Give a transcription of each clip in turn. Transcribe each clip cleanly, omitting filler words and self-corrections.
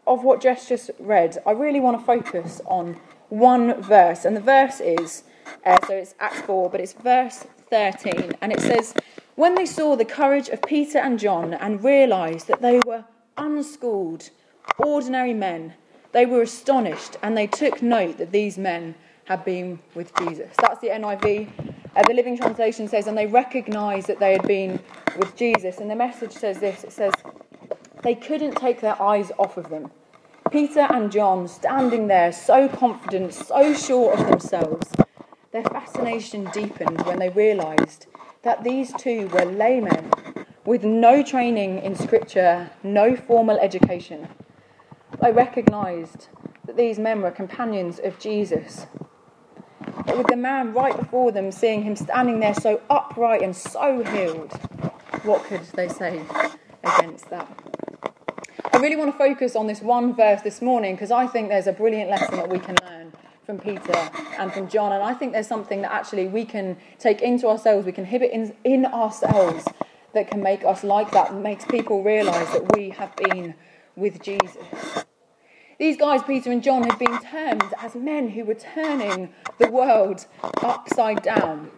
of what Jess just read, I really want to focus on one verse. And the verse is, so it's Acts 4, but it's verse 13. And it says, when they saw the courage of Peter and John and realised that they were unschooled, ordinary men, they were astonished and they took note that these men had been with Jesus. That's the NIV. The Living Translation says, and they recognised that they had been with Jesus. And the Message says this, it says, they couldn't take their eyes off of them. Peter and John standing there so confident, so sure of themselves. Their fascination deepened when they realised that these two were laymen with no training in scripture, no formal education. They recognised that these men were companions of Jesus. But with the man right before them, seeing him standing there so upright and so healed, what could they say against that? I really want to focus on this one verse this morning because I think there's a brilliant lesson that we can learn from Peter and from John, and I think there's something that actually we can take into ourselves, we can inhibit in ourselves that can make us like that, and makes people realise that we have been with Jesus. These guys, Peter and John, had been termed as men who were turning the world upside down.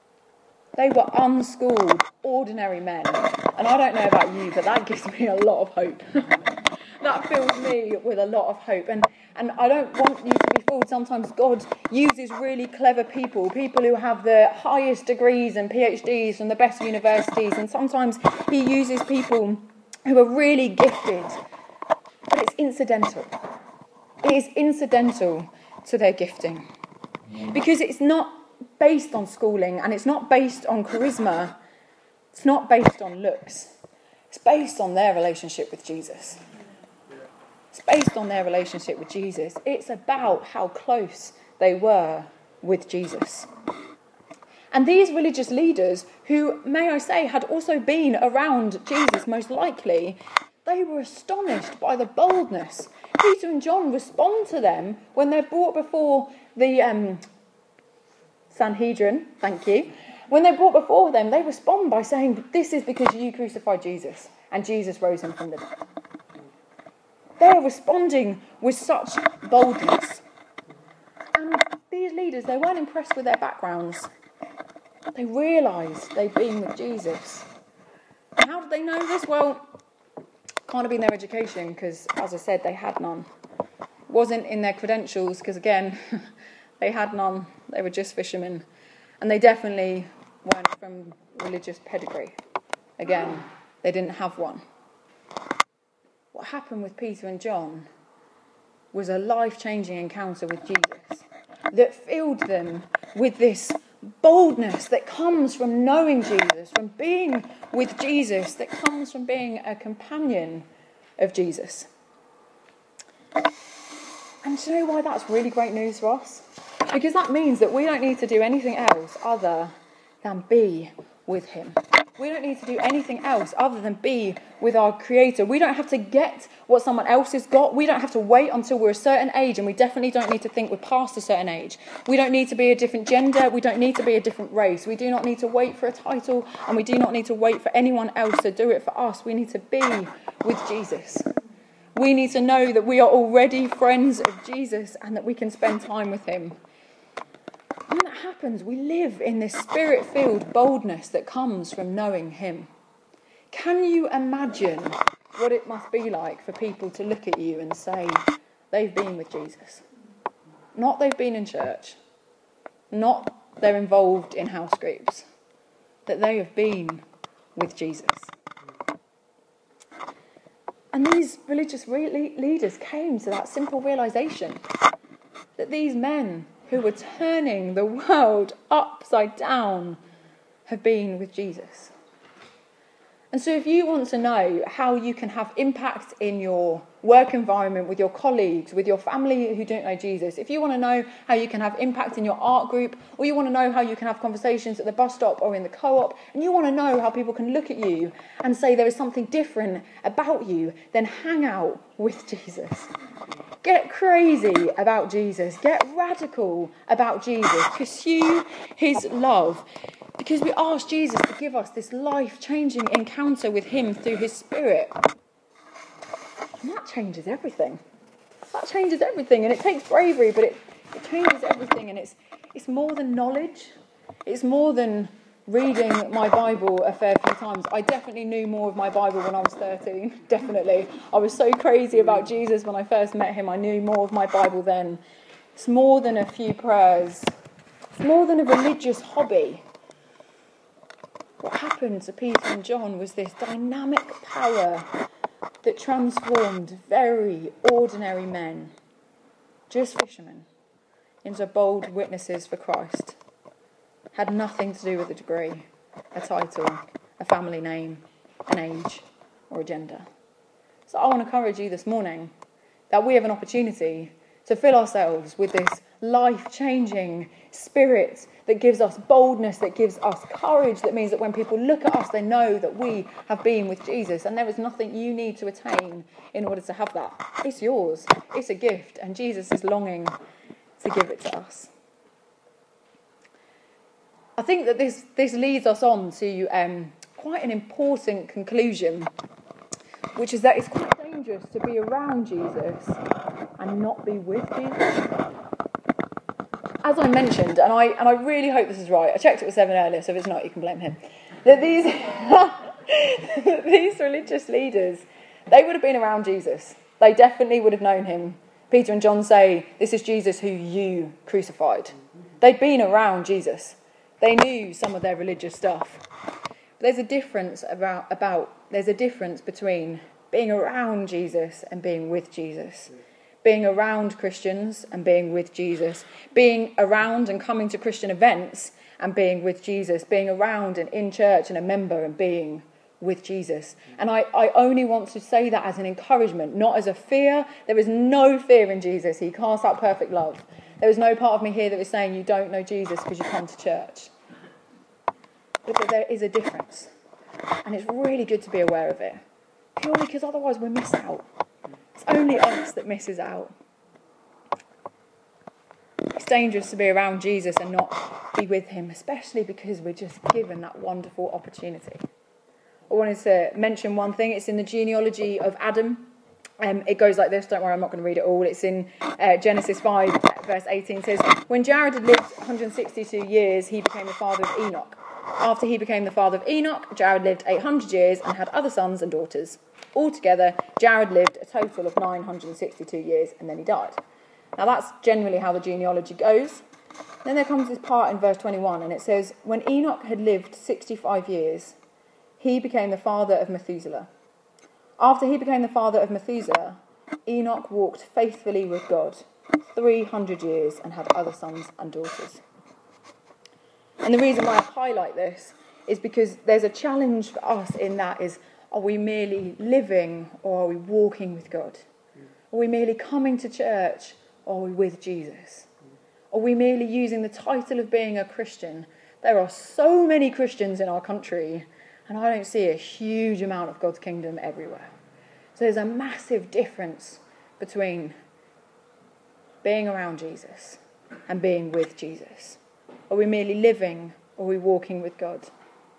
They were unschooled, ordinary men. And I don't know about you, but that gives me a lot of hope. That fills me with a lot of hope. And I don't want you to be fooled. Sometimes God uses really clever people who have the highest degrees and PhDs from the best universities. And sometimes he uses people who are really gifted. But it's incidental. It is incidental to their gifting. Because it's not based on schooling and it's not based on charisma. It's not based on looks. It's based on their relationship with Jesus. It's based on their relationship with Jesus. It's about how close they were with Jesus. And these religious leaders, who, may I say, had also been around Jesus most likely, they were astonished by the boldness. Peter and John respond to them when they're brought before the Sanhedrin, thank you. When they're brought before them, they respond by saying, this is because you crucified Jesus and Jesus rose him from the dead. They're responding with such boldness. And these leaders, they weren't impressed with their backgrounds. They realised they'd been with Jesus. And how did they know this? Well, can't have been their education, because, as I said, they had none. It wasn't in their credentials, because, again, they had none. They were just fishermen. And they definitely weren't from religious pedigree. Again, they didn't have one. What happened with Peter and John was a life-changing encounter with Jesus that filled them with this boldness that comes from knowing Jesus, from being with Jesus, that comes from being a companion of Jesus. And do you know why that's really great news for us? Because that means that we don't need to do anything else other than be with him. We don't need to do anything else other than be with our Creator. We don't have to get what someone else has got. We don't have to wait until we're a certain age, and we definitely don't need to think we're past a certain age. We don't need to be a different gender. We don't need to be a different race. We do not need to wait for a title, and we do not need to wait for anyone else to do it for us. We need to be with Jesus. We need to know that we are already friends of Jesus and that we can spend time with him. When that happens, we live in this spirit-filled boldness that comes from knowing him. Can you imagine what it must be like for people to look at you and say they've been with Jesus? Not they've been in church. Not they're involved in house groups. That they have been with Jesus. And these religious leaders came to that simple realisation that these men who were turning the world upside down have been with Jesus. And so if you want to know how you can have impact in your work environment, with your colleagues, with your family who don't know Jesus, if you want to know how you can have impact in your art group, or you want to know how you can have conversations at the bus stop or in the co-op, and you want to know how people can look at you and say there is something different about you, then hang out with Jesus. Get crazy about Jesus. Get radical about Jesus. Pursue his love. Because we ask Jesus to give us this life-changing encounter with him through his Spirit. And that changes everything. That changes everything, and it takes bravery, but it changes everything, and it's more than knowledge. It's more than reading my Bible a fair few times. I definitely knew more of my Bible when I was 13, definitely. I was so crazy about Jesus when I first met him. I knew more of my Bible then. It's more than a few prayers. It's more than a religious hobby. What happened to Peter and John was this dynamic power that transformed very ordinary men, just fishermen, into bold witnesses for Christ. Had nothing to do with a degree, a title, a family name, an age, or a gender. So I want to encourage you this morning that we have an opportunity to fill ourselves with this life-changing spirit that gives us boldness, that gives us courage, that means that when people look at us, they know that we have been with Jesus, and there is nothing you need to attain in order to have that. It's yours. It's a gift, and Jesus is longing to give it to us. I think that this leads us on to quite an important conclusion, which is that it's quite dangerous to be around Jesus and not be with Jesus. As I mentioned, and I really hope this is right, I checked it with Seven earlier, so if it's not, you can blame him, that these religious leaders, they would have been around Jesus. They definitely would have known him. Peter and John say, this is Jesus who you crucified. They'd been around Jesus. They knew some of their religious stuff. But there's a difference there's a difference between being around Jesus and being with Jesus. Being around Christians and being with Jesus. Being around and coming to Christian events and being with Jesus. Being around and in church and a member and being with Jesus. And I only want to say that as an encouragement, not as a fear. There is no fear in Jesus. He casts out perfect love. There is no part of me here that is saying you don't know Jesus because you come to church. But there is a difference. And it's really good to be aware of it. Purely because otherwise we miss out. It's only us that misses out. It's dangerous to be around Jesus and not be with him, especially because we're just given that wonderful opportunity. I wanted to mention one thing. It's in the genealogy of Adam. It goes like this. Don't worry, I'm not going to read it all. It's in Genesis 5, verse 18. It says, when Jared had lived 162 years, he became the father of Enoch. After he became the father of Enoch, Jared lived 800 years and had other sons and daughters. Altogether, Jared lived a total of 962 years and then he died. Now that's generally how the genealogy goes. Then there comes this part in verse 21 and it says, when Enoch had lived 65 years, he became the father of Methuselah. After he became the father of Methuselah, Enoch walked faithfully with God 300 years and had other sons and daughters. And the reason why I highlight this is because there's a challenge for us in that is, are we merely living or are we walking with God? Are we merely coming to church or are we with Jesus? Are we merely using the title of being a Christian? There are so many Christians in our country and I don't see a huge amount of God's kingdom everywhere. So there's a massive difference between being around Jesus and being with Jesus. Are we merely living or are we walking with God?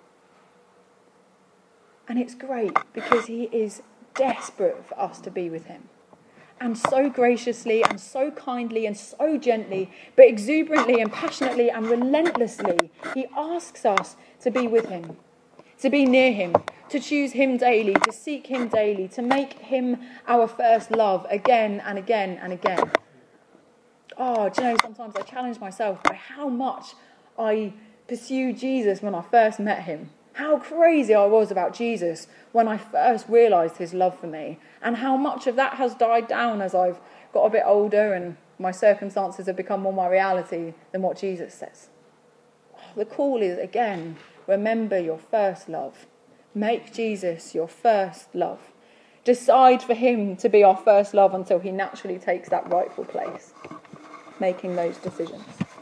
And it's great because he is desperate for us to be with him. And so graciously and so kindly and so gently, but exuberantly and passionately and relentlessly, he asks us to be with him, to be near him, to choose him daily, to seek him daily, to make him our first love again and again and again. Oh, do you know, sometimes I challenge myself by how much I pursued Jesus when I first met him. How crazy I was about Jesus when I first realised his love for me. And how much of that has died down as I've got a bit older and my circumstances have become more my reality than what Jesus says. The call is, again, remember your first love. Make Jesus your first love. Decide for him to be our first love until he naturally takes that rightful place. Making those decisions.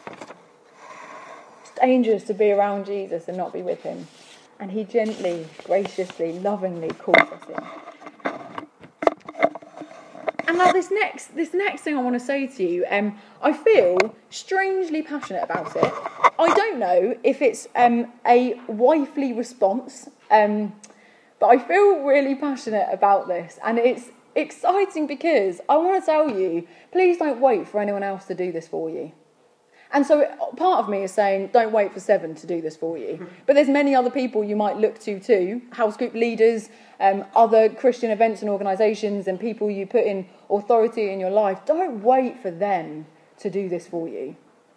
It's dangerous to be around Jesus and not be with him. And he gently, graciously, lovingly calls us in. And now this next thing I want to say to you, I feel strangely passionate about it. I don't know if it's a wifely response, but I feel really passionate about this. And it's Exciting because I want to tell you, please don't wait for anyone else to do this for you. And so part of me is saying, don't wait for Seven to do this for you. But there's many other people you might look to too, house group leaders, other Christian events and organisations, and people you put in authority in your life. Don't wait for them to do this for you.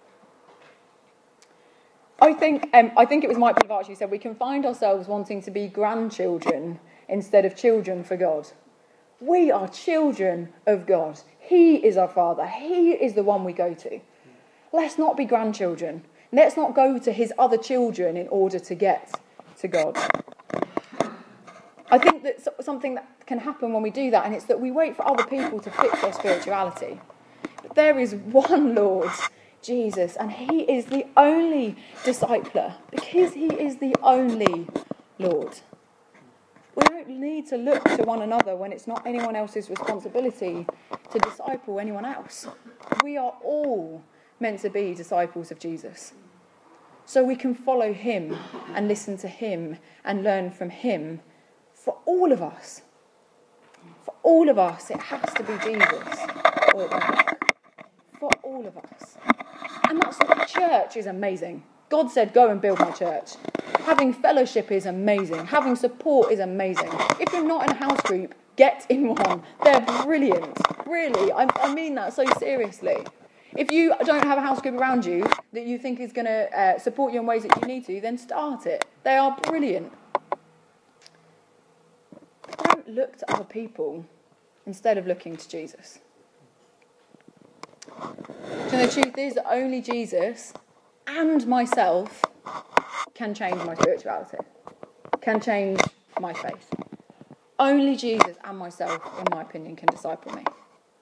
I think it was Mike Pilavarchi who said we can find ourselves wanting to be grandchildren instead of children for God. We are children of God. He is our Father. He is the one we go to. Let's not be grandchildren. Let's not go to his other children in order to get to God. I think that something that can happen when we do that, and it's that we wait for other people to fix their spirituality. But there is one Lord, Jesus, and he is the only discipler because he is the only Lord. We don't need to look to one another when it's not anyone else's responsibility to disciple anyone else. We are all meant to be disciples of Jesus. So we can follow him and listen to him and learn from him. For all of us, it has to be Jesus. Or it won't work. For all of us. And that's what the church is amazing. God said, go and build my church. Having fellowship is amazing. Having support is amazing. If you're not in a house group, get in one. They're brilliant. Really, I mean that so seriously. If you don't have a house group around you that you think is going to support you in ways that you need to, then start it. They are brilliant. Don't look to other people instead of looking to Jesus. So the truth is that only Jesus and myself can change my spirituality, can change my faith. Only Jesus and myself, in my opinion, can disciple me.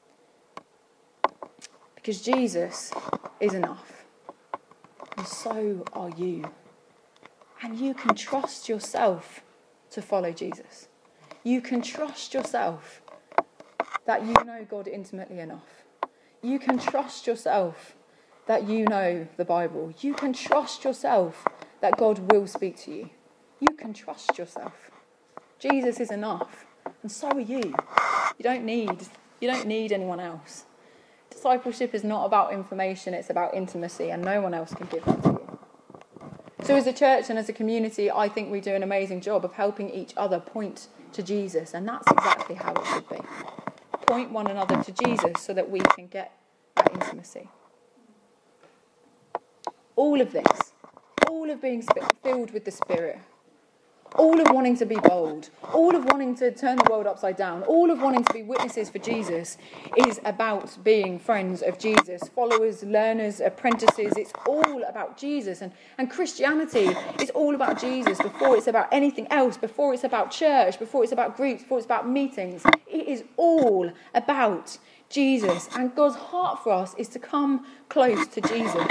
Because Jesus is enough. And so are you. And you can trust yourself to follow Jesus. You can trust yourself that you know God intimately enough. You can trust yourself that you know the Bible. You can trust yourself that God will speak to you. You can trust yourself. Jesus is enough. And so are you. You don't need anyone else. Discipleship is not about information, it's about intimacy, and no one else can give that to you. So as a church and as a community, I think we do an amazing job of helping each other point to Jesus, and that's exactly how it should be. Point one another to Jesus so that we can get that intimacy. All of this, all of being filled with the Spirit, all of wanting to be bold, all of wanting to turn the world upside down, all of wanting to be witnesses for Jesus is about being friends of Jesus, followers, learners, apprentices. It's all about Jesus. And Christianity is all about Jesus before it's about anything else, before it's about church, before it's about groups, before it's about meetings. It is all about Jesus. And God's heart for us is to come close to Jesus.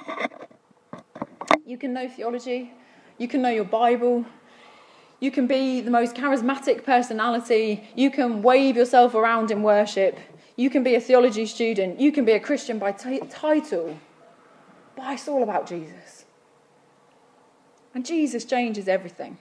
You can know theology, you can know your Bible, you can be the most charismatic personality. You can wave yourself around in worship. You can be a theology student. You can be a Christian by title. But it's all about Jesus. And Jesus changes everything.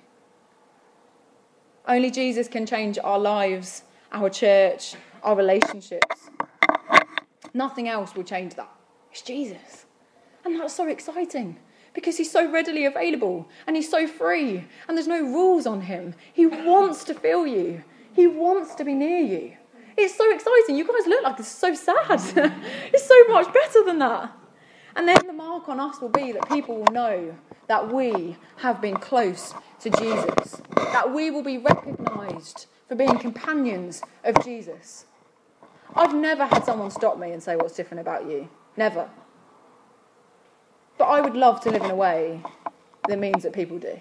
Only Jesus can change our lives, our church, our relationships. Nothing else will change that. It's Jesus. And that's so exciting. Because he's so readily available and he's so free and there's no rules on him. He wants to feel you. He wants to be near you. It's so exciting. You guys look like it's so sad. It's so much better than that. And then the mark on us will be that people will know that we have been close to Jesus. That we will be recognised for being companions of Jesus. I've never had someone stop me and say, what's different about you? Never. But I would love to live in a way that means that people do.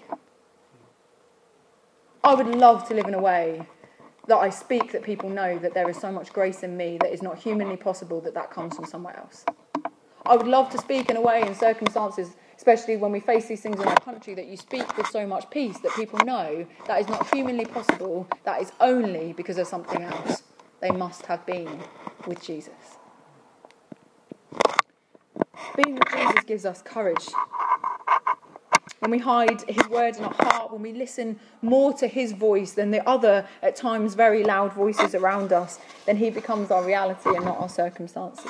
I would love to live in a way that I speak that people know that there is so much grace in me that is not humanly possible that comes from somewhere else. I would love to speak in a way in circumstances, especially when we face these things in our country, that you speak with so much peace that people know that is not humanly possible, that is only because of something else. They must have been with Jesus. Being with Jesus gives us courage. when we hide his word in our heart, when we listen more to his voice than the other, at times very loud voices around us, then he becomes our reality and not our circumstances.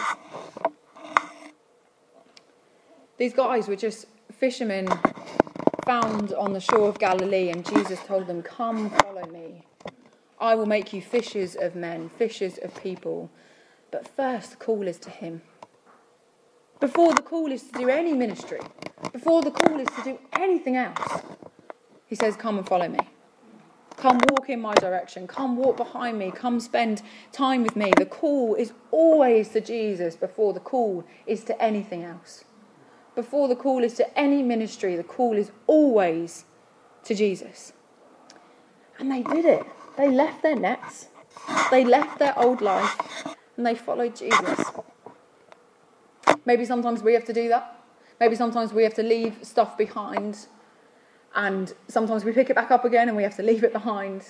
These guys were just fishermen found on the shore of Galilee, and Jesus told them, "Come, follow me. I will make you fishers of men, fishers of people." But first, the call is to him. Before the call is to do any ministry, before the call is to do anything else, he says, "Come and follow me. Come walk in my direction. Come walk behind me. Come spend time with me." The call is always to Jesus before the call is to anything else. Before the call is to any ministry, the call is always to Jesus. And they did it. They left their nets. They left their old life and they followed Jesus. Maybe sometimes we have to do that. Maybe sometimes we have to leave stuff behind. And sometimes we pick it back up again and we have to leave it behind.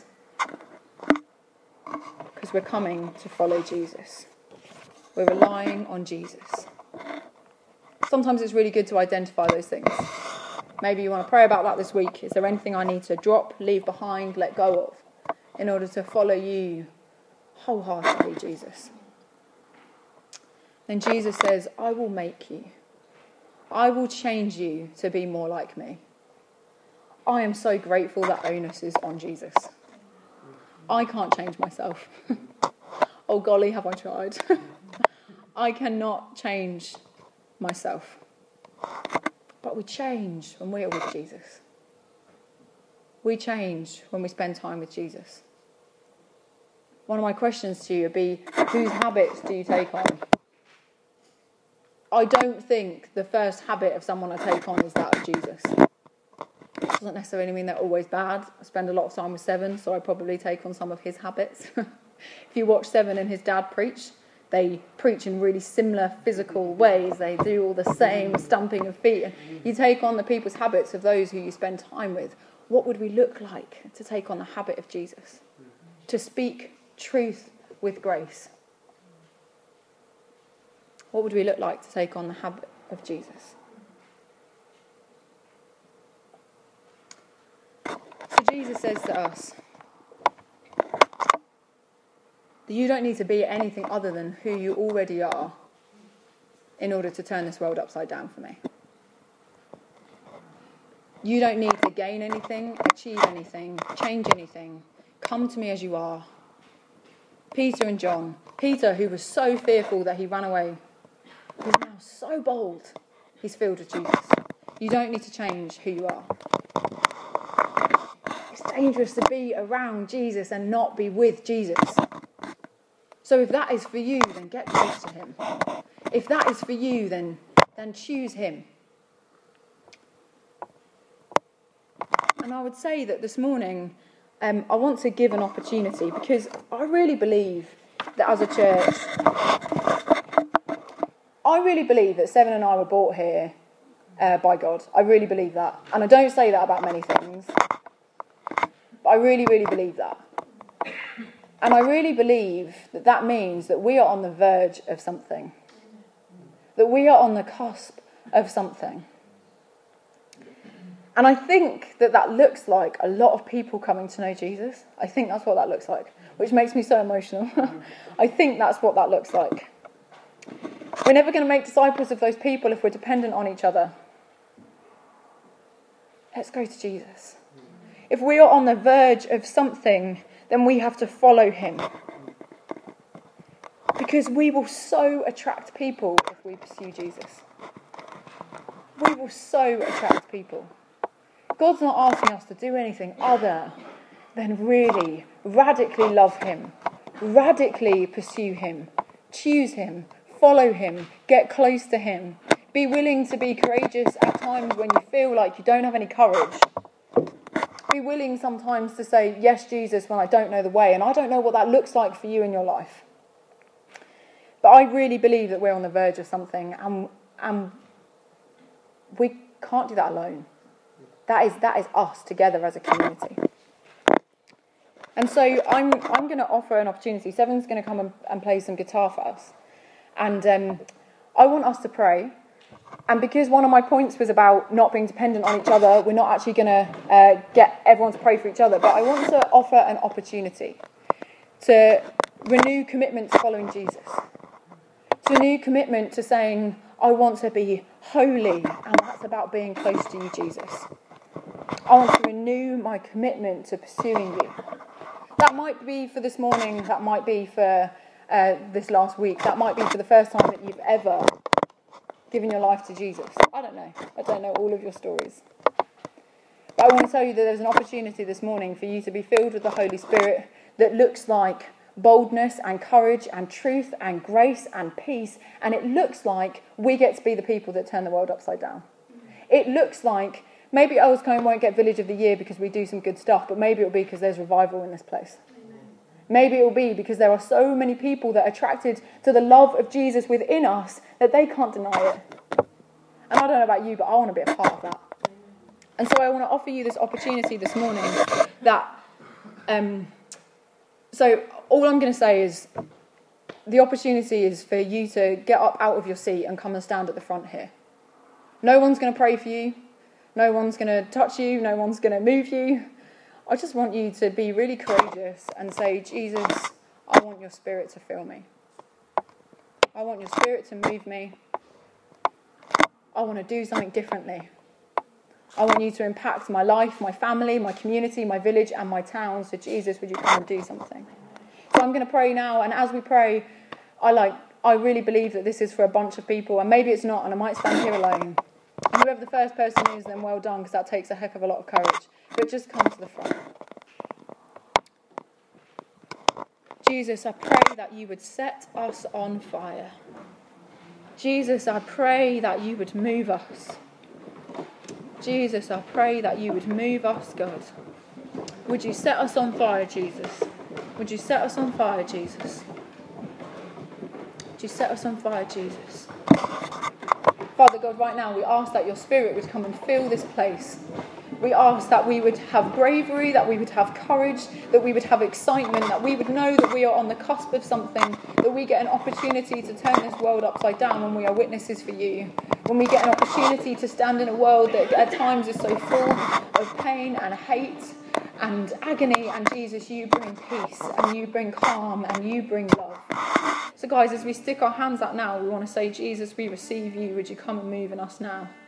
Because we're coming to follow Jesus. We're relying on Jesus. Sometimes it's really good to identify those things. Maybe you want to pray about that this week. Is there anything I need to drop, leave behind, let go of in order to follow you wholeheartedly, Jesus? Then Jesus says, "I will make you. I will change you to be more like me." I am so grateful that onus is on Jesus. I can't change myself. Oh golly, have I tried. I cannot change myself. But we change when we are with Jesus. We change when we spend time with Jesus. One of my questions to you would be, whose habits do you take on? I don't think the first habit of someone I take on is that of Jesus. It doesn't necessarily mean they're always bad. I spend a lot of time with Seven, so I probably take on some of his habits. If you watch Seven and his dad preach, they preach in really similar physical ways. They do all the same stumping of feet. And you take on the people's habits of those who you spend time with. What would we look like to take on the habit of Jesus? To speak truth with grace. What would we look like to take on the habit of Jesus? So Jesus says to us that you don't need to be anything other than who you already are in order to turn this world upside down for me. You don't need to gain anything, achieve anything, change anything. Come to me as you are. Peter and John. Peter, who was so fearful that he ran away, is now so bold. He's filled with Jesus. You don't need to change who you are. It's dangerous to be around Jesus and not be with Jesus. So if that is for you, then get close to him. If that is for you, then choose him. And I would say that this morning, I want to give an opportunity, because I really believe that as a church, I really believe that Seven and I were brought here by God. I really believe that. And I don't say that about many things. But I really, really believe that. And I really believe that that means that we are on the verge of something. That we are on the cusp of something. And I think that that looks like a lot of people coming to know Jesus. I think that's what that looks like, which makes me so emotional. I think that's what that looks like. We're never going to make disciples of those people if we're dependent on each other. Let's go to Jesus. If we are on the verge of something, then we have to follow him. Because we will so attract people if we pursue Jesus. We will so attract people. God's not asking us to do anything other than really radically love him, radically pursue him, choose him, follow him, get close to him. Be willing to be courageous at times when you feel like you don't have any courage. Be willing sometimes to say, yes, Jesus, when I don't know the way. And I don't know what that looks like for you in your life. But I really believe that we're on the verge of something, and we can't do that alone. That is us together as a community. And so I'm going to offer an opportunity. Seven's going to come and play some guitar for us. And I want us to pray. And because one of my points was about not being dependent on each other, we're not actually going to get everyone to pray for each other. But I want to offer an opportunity to renew commitment to following Jesus. To renew commitment to saying, I want to be holy, and that's about being close to you, Jesus. I want to renew my commitment to pursuing you. That might be for this morning, that might be for this last week, that might be for the first time that you've ever given your life to Jesus. I don't know all of your stories. But I want to tell you that there's an opportunity this morning for you to be filled with the Holy Spirit that looks like boldness and courage and truth and grace and peace, and it looks like we get to be the people that turn the world upside down. It looks like maybe Earlscoombe won't get Village of the Year because we do some good stuff, but maybe it'll be because there's revival in this place. Maybe it'll be because there are so many people that are attracted to the love of Jesus within us that they can't deny it. And I don't know about you, but I want to be a part of that. And so I want to offer you this opportunity this morning that... So all I'm going to say is the opportunity is for you to get up out of your seat and come and stand at the front here. No one's going to pray for you. No one's going to touch you. No one's going to move you. I just want you to be really courageous and say, Jesus, I want your Spirit to fill me. I want your Spirit to move me. I want to do something differently. I want you to impact my life, my family, my community, my village and my town. So Jesus, would you come and do something? So I'm going to pray now, and as we pray, I really believe that this is for a bunch of people, and maybe it's not, and I might stand here alone. And whoever the first person is, then well done, because that takes a heck of a lot of courage. But just come to the front. Jesus, I pray that you would set us on fire. Jesus, I pray that you would move us. Jesus, I pray that you would move us, God. Would you set us on fire, Jesus? Would you set us on fire, Jesus? Would you set us on fire, Jesus? Father God, right now we ask that your Spirit would come and fill this place. We ask that we would have bravery, that we would have courage, that we would have excitement, that we would know that we are on the cusp of something, that we get an opportunity to turn this world upside down when we are witnesses for you. When we get an opportunity to stand in a world that at times is so full of pain and hate and agony, and Jesus, you bring peace and you bring calm and you bring love. So guys, as we stick our hands out now, we want to say, Jesus, we receive you. Would you come and move in us now?